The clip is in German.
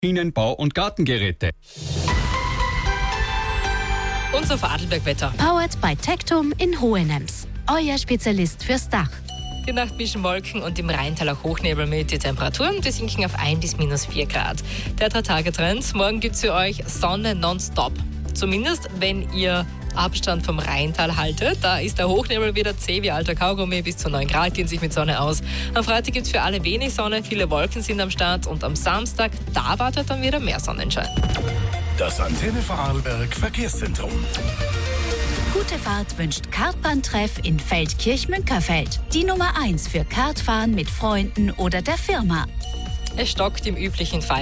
Bau- und Gartengeräte. Unser Vorarlberg-Wetter. Powered by Tectum in Hohenems. Euer Spezialist fürs Dach. Die Nacht mischen Wolken und im Rheintal auch Hochnebel mit. Die Temperaturen, die sinken auf 1 bis minus 4 Grad. Der 3-Tage-Trend. Morgen gibt es für euch Sonne nonstop. Zumindest, wenn ihr Abstand vom Rheintal haltet. Da ist der Hochnebel wieder zäh wie alter Kaugummi. Bis zu 9 Grad gehen sich mit Sonne aus. Am Freitag gibt es für alle wenig Sonne. Viele Wolken sind am Start. Und am Samstag, da wartet dann wieder mehr Sonnenschein. Das Antenne Vorarlberg Verkehrszentrum. Gute Fahrt wünscht Kartbahntreff in Feldkirch-Münkerfeld. Die Nummer 1 für Kartfahren mit Freunden oder der Firma. Es stockt im üblichen Fall.